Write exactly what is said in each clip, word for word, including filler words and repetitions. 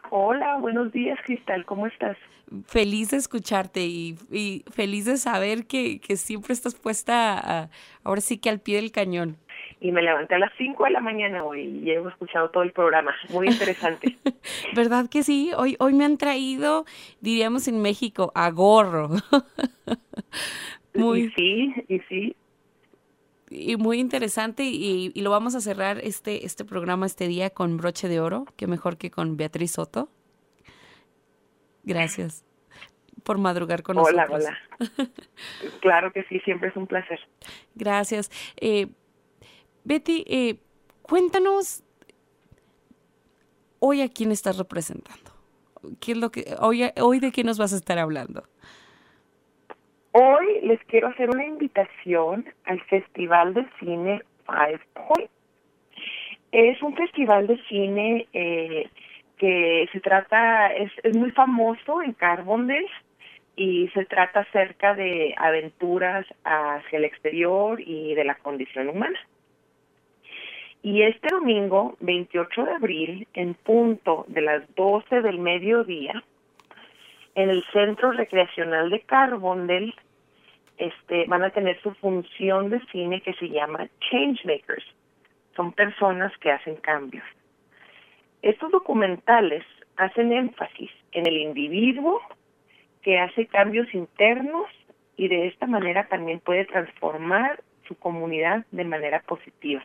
Hola, buenos días, Cristal, ¿cómo estás? Feliz de escucharte y, y feliz de saber que, que siempre estás puesta a- ahora sí que al pie del cañón. Y me levanté a las cinco de la mañana hoy y he escuchado todo el programa. Muy interesante. ¿Verdad que sí? Hoy, hoy me han traído, diríamos en México, a gorro. Y Muy, sí, y sí. y muy interesante y, y lo vamos a cerrar este, este programa este día con broche de oro, que mejor que con Beatriz Soto. Gracias por madrugar con Hola, nosotros. hola. Claro que sí, siempre es un placer. Gracias. Eh, Betty, eh, cuéntanos hoy a quién estás representando. ¿Qué es lo que hoy, hoy de qué nos vas a estar hablando? Hoy les quiero hacer una invitación al Festival de Cine Five Point. Es un festival de cine eh, que se trata, es, es muy famoso en Carbondale y se trata acerca de aventuras hacia el exterior y de la condición humana. Y este domingo, veintiocho de abril, en punto de las doce del mediodía, en el Centro Recreacional de Carbondale, este, van a tener su función de cine que se llama Changemakers. Son personas que hacen cambios. Estos documentales hacen énfasis en el individuo que hace cambios internos y de esta manera también puede transformar su comunidad de manera positiva.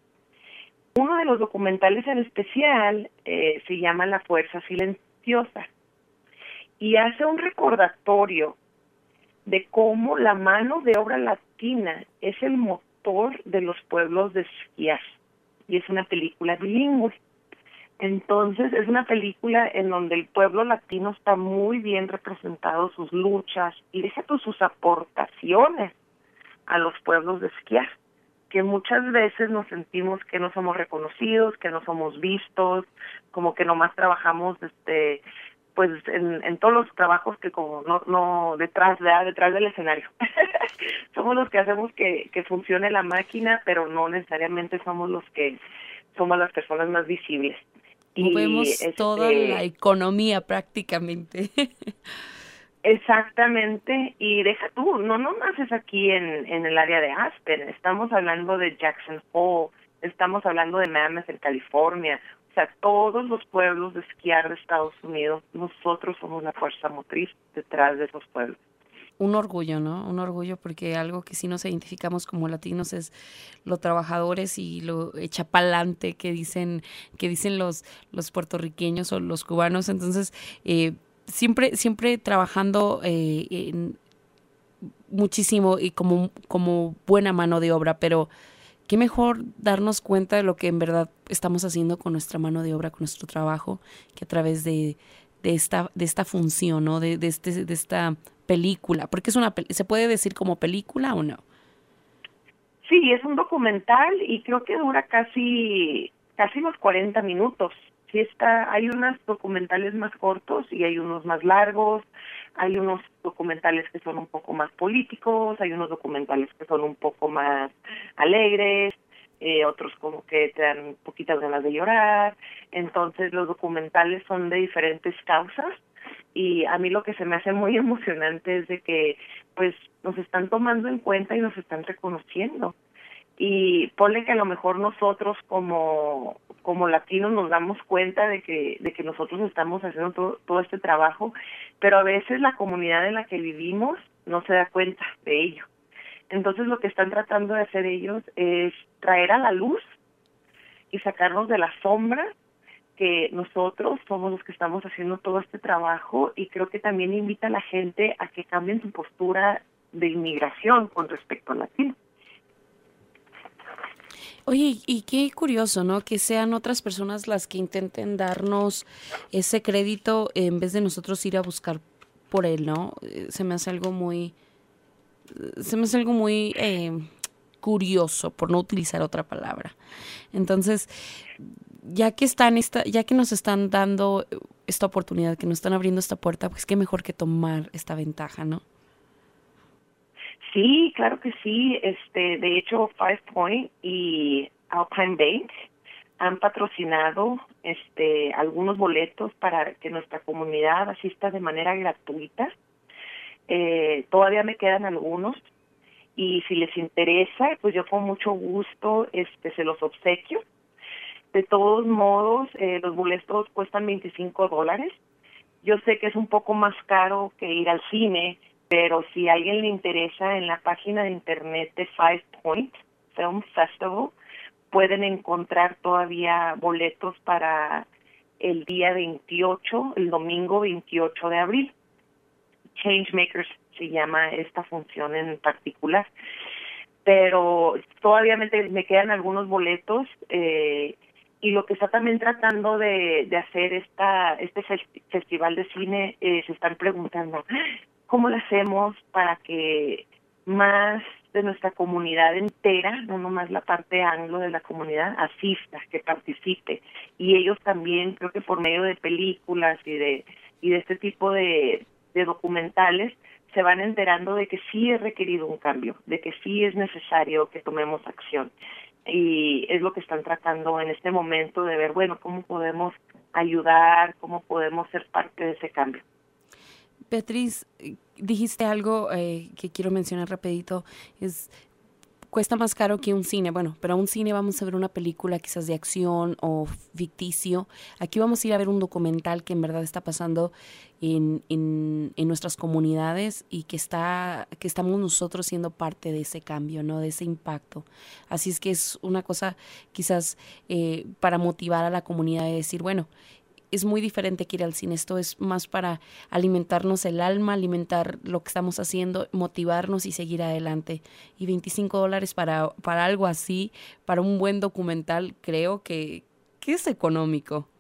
Uno de los documentales en especial eh, se llama La Fuerza Silenciosa y hace un recordatorio de cómo la mano de obra latina es el motor de los pueblos de esquiar. Y es una película bilingüe. Entonces, es una película en donde el pueblo latino está muy bien representado, sus luchas y deja tú sus aportaciones a los pueblos de esquiar, que muchas veces nos sentimos que no somos reconocidos, que no somos vistos, como que nomás trabajamos este pues en, en todos los trabajos que como no no detrás de detrás del escenario. Somos los que hacemos que, que funcione la máquina, pero no necesariamente somos los que somos las personas más visibles. Y Movemos toda la este economía prácticamente. exactamente, y deja tú, no nomás es aquí en, en el área de Aspen, estamos hablando de Jackson Hole, estamos hablando de Mammoth en California, o sea, todos los pueblos de esquiar de Estados Unidos, nosotros somos la fuerza motriz detrás de esos pueblos. Un orgullo, ¿no? Un orgullo porque algo que sí nos identificamos como latinos es los trabajadores y lo echapalante que dicen, que dicen los, los puertorriqueños o los cubanos. Entonces, eh, siempre, siempre trabajando eh, en muchísimo y como, como buena mano de obra, pero qué mejor darnos cuenta de lo que en verdad estamos haciendo con nuestra mano de obra, con nuestro trabajo, que a través de, de esta, de esta función, ¿no? De, de, este, de esta película, porque es una, ¿se puede decir como película o no? Sí, es un documental y creo que dura casi casi los cuarenta minutos. Sí está, hay unos documentales más cortos y hay unos más largos, hay unos documentales que son un poco más políticos, hay unos documentales que son un poco más alegres, eh, otros como que te dan poquitas ganas de llorar. Entonces los documentales son de diferentes causas y a mí lo que se me hace muy emocionante es de que pues nos están tomando en cuenta y nos están reconociendo. Y ponle que a lo mejor nosotros como como latinos nos damos cuenta de que de que nosotros estamos haciendo todo, todo este trabajo, pero a veces la comunidad en la que vivimos no se da cuenta de ello. Entonces lo que están tratando de hacer ellos es traer a la luz y sacarnos de la sombra que nosotros somos los que estamos haciendo todo este trabajo y creo que también invita a la gente a que cambien su postura de inmigración con respecto al latino. Oye, y qué curioso, ¿no? Que sean otras personas las que intenten darnos ese crédito en vez de nosotros ir a buscar por él, ¿no? Eh, Se me hace algo muy, se me hace algo muy eh, curioso, por no utilizar otra palabra. Entonces, ya que están esta, ya que nos están dando esta oportunidad, que nos están abriendo esta puerta, pues qué mejor que tomar esta ventaja, ¿no? Sí, claro que sí. Este, de hecho, Five Point y Alpine Bank han patrocinado este algunos boletos para que nuestra comunidad asista de manera gratuita. Eh, todavía me quedan algunos y si les interesa, pues yo con mucho gusto este se los obsequio. De todos modos, eh, los boletos cuestan veinticinco dólares. Yo sé que es un poco más caro que ir al cine, pero si a alguien le interesa, en la página de internet de Five Point Film Festival pueden encontrar todavía boletos para el día veintiocho, el domingo veintiocho de abril. Changemakers se llama esta función en particular. Pero todavía me, me quedan algunos boletos eh, y lo que está también tratando de, de hacer esta este festi- festival de cine, eh, se están preguntando, ¿cómo lo hacemos para que más de nuestra comunidad entera, no nomás la parte anglo de la comunidad, asista, que participe? Y ellos también, creo que por medio de películas y de y de este tipo de, de documentales, se van enterando de que sí es requerido un cambio, de que sí es necesario que tomemos acción. Y es lo que están tratando en este momento de ver, bueno, cómo podemos ayudar, cómo podemos ser parte de ese cambio. Beatriz, dijiste algo eh, que quiero mencionar rapidito, es cuesta más caro que un cine, bueno, pero a un cine vamos a ver una película quizás de acción o ficticio. Aquí vamos a ir a ver un documental que en verdad está pasando en, en, en nuestras comunidades y que está que estamos nosotros siendo parte de ese cambio, ¿no? De ese impacto. Así es que es una cosa quizás eh, para motivar a la comunidad de decir, bueno, es muy diferente que ir al cine. Esto es más para alimentarnos el alma, alimentar lo que estamos haciendo, motivarnos y seguir adelante. Y veinticinco dólares para, para algo así, para un buen documental, creo que, que es económico.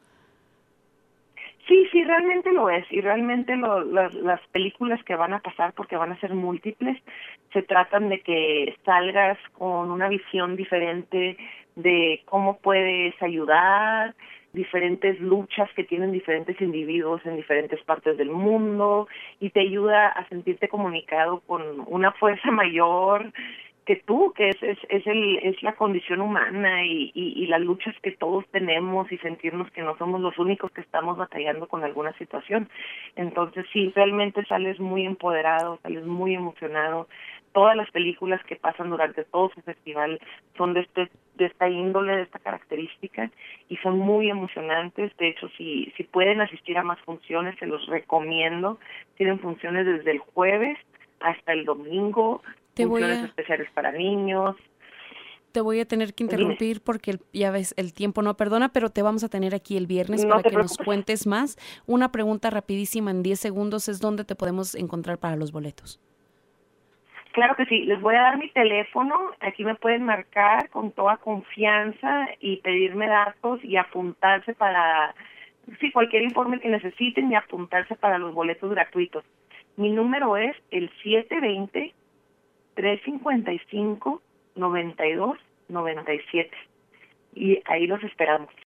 Sí, sí, realmente lo es. Y realmente lo, las, las películas que van a pasar, porque van a ser múltiples, se tratan de que salgas con una visión diferente de cómo puedes ayudar, diferentes luchas que tienen diferentes individuos en diferentes partes del mundo, y te ayuda a sentirte comunicado con una fuerza mayor que tú, que es es es el es la condición humana y, y y las luchas que todos tenemos y sentirnos que no somos los únicos que estamos batallando con alguna situación. Entonces sí, realmente sales muy empoderado, sales muy emocionado. Todas las películas que pasan durante todo su festival son de este de esta índole, de esta característica, y son muy emocionantes. De hecho, si si pueden asistir a más funciones, se los recomiendo. Tienen funciones desde el jueves hasta el domingo, Te voy funciones a, especiales para niños. te voy a tener que Dime. interrumpir porque el- ya ves, el tiempo no perdona, pero te vamos a tener aquí el viernes No para te que nos preocupes. cuentes más. Una pregunta rapidísima en diez segundos es dónde te podemos encontrar para los boletos. Claro que sí, les voy a dar mi teléfono, aquí me pueden marcar con toda confianza y pedirme datos y apuntarse para, sí, cualquier informe que necesiten y apuntarse para los boletos gratuitos. Mi número es el siete dos cero, tres cinco cinco, nueve dos nueve siete y ahí los esperamos.